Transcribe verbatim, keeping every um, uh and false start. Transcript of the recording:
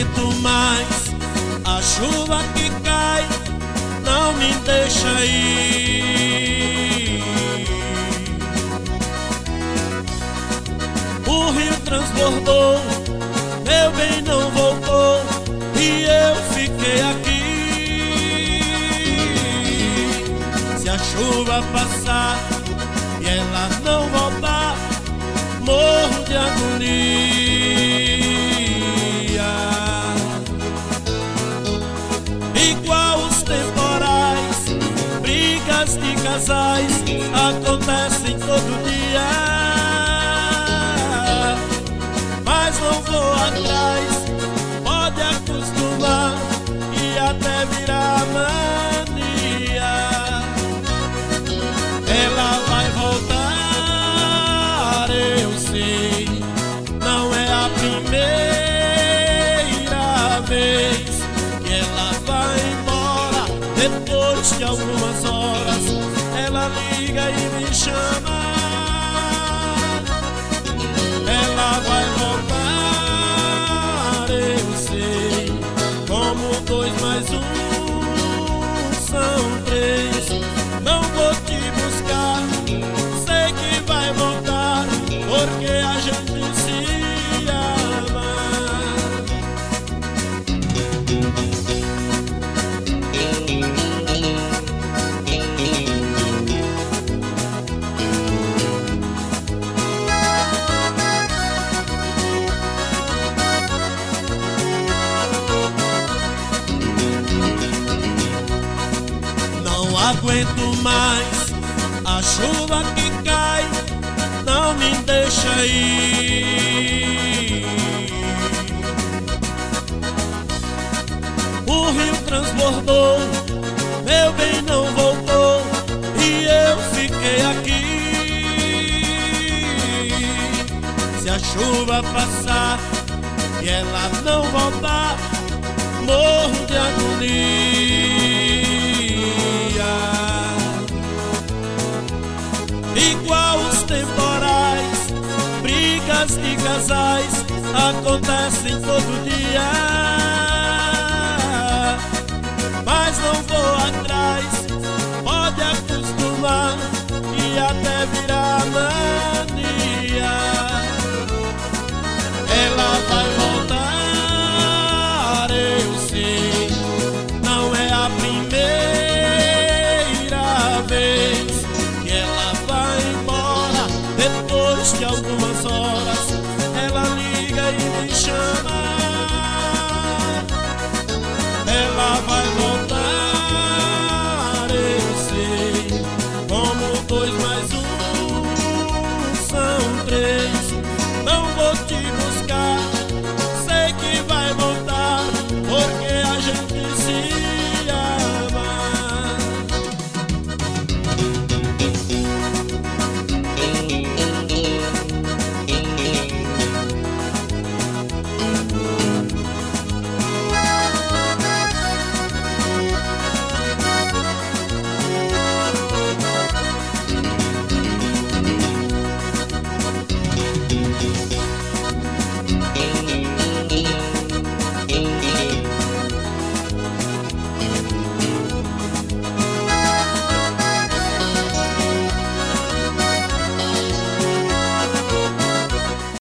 aguento mais a chuva que cai, não me deixa ir. O rio transbordou, meu bem não voltou e eu fiquei aqui. Se a chuva passar e ela não voltar, morro de agonia. Igual os temporais, brigas de casais acontecem todo dia, mas não vou atrás, pode acostumar e até virar mania. Ela vai voltar, eu sei, não é a primeira vez que ela vai embora. Depois de algumas horas ela liga e me chama. Ela vai voltar, eu sei, como dois mais um são três. Não vou te buscar, sei que vai voltar, porque a gente se ama. Não aguento mais a chuva que cai, não me deixa ir. O rio transbordou, meu bem não voltou e eu fiquei aqui. Se a chuva passar e ela não voltar, morro de agonia. Igual os temporais, brigas de casais acontecem todo dia,